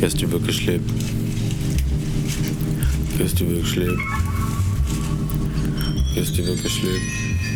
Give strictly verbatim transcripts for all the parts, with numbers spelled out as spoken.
Qu'est-ce que tu veux que je lève? Qu'est-ce que tu veux que je lève? Qu'est-ce que tu veux que je lève?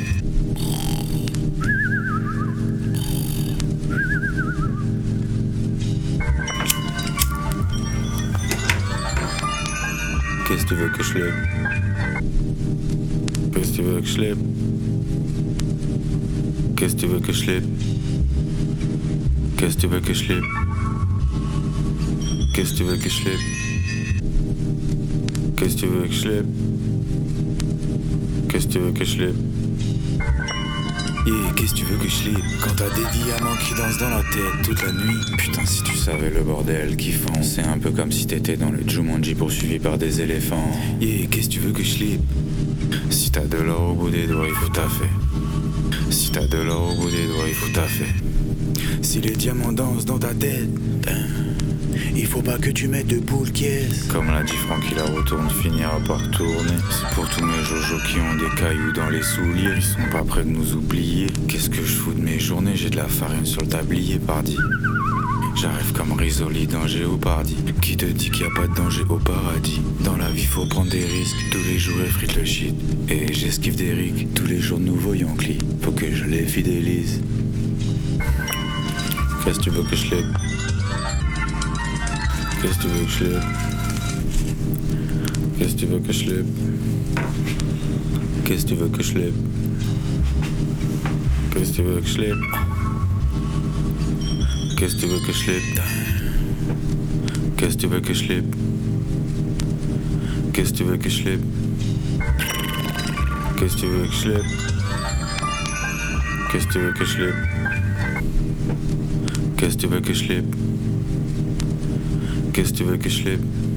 Qu'est-ce que tu veux que je lève? Qu'est-ce que tu veux que je lève? Qu'est-ce que tu veux que je lève? Qu'est-ce que tu veux que je lève? Qu'est-ce que tu veux que je lève? Qu'est-ce que tu veux que je lève? Qu'est-ce que tu veux que je lève? Yeah, qu'est-ce que tu veux que je lève? Quand t'as des diamants qui dansent dans la tête toute la nuit. Putain, si tu savais le bordel qu'ils font, c'est un peu comme si t'étais dans le Jumanji poursuivi par des éléphants. Yeah, qu'est-ce que tu veux que je lève? Si t'as de l'or au bout des doigts, il faut taffer. Si t'as de l'or au bout des doigts, il faut taffer. Si les diamants dansent dans ta tête, il faut pas que tu mettes de boules caisse. Comme l'a dit Francky, la retourne finira par tourner. C'est pour tous mes jojos qui ont des cailloux dans les souliers. Ils sont pas prêts de nous oublier. Qu'est-ce que je fous de mes journées? J'ai de la farine sur le tablier, pardi. J'arrive comme Risoli dans Géopardy. Qui te dit qu'il y a pas de danger au paradis? Dans la vie faut prendre des risques. Tous les jours effrite le shit. Et j'esquive des rigs. Tous les jours nouveaux Yankee. Faut que je les fidélise. Qu'est-ce que tu veux que je lève? Qu'est-ce que tu veux que je lève? Qu'est-ce que tu veux que je lève? Qu'est-ce que tu veux que je lève? Qu'est-ce que tu veux que je lève? Qu'est-ce que tu veux que je lève? Qu'est-ce que tu veux que je lève? Qu'est-ce que tu veux que je lève? Qu'est-ce que tu veux que je lève? Qu'est-ce que tu veux que je lève? Qu'est-ce que tu veux que je lève? Qu'est-ce que tu veux que je lève?